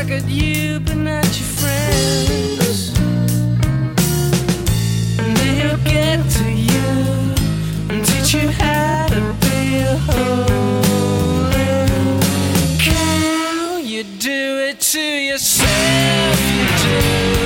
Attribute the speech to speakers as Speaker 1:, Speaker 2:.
Speaker 1: at you but not your friends. And they'll get to you and teach you how to be a holy cow. You do it to yourself, you do.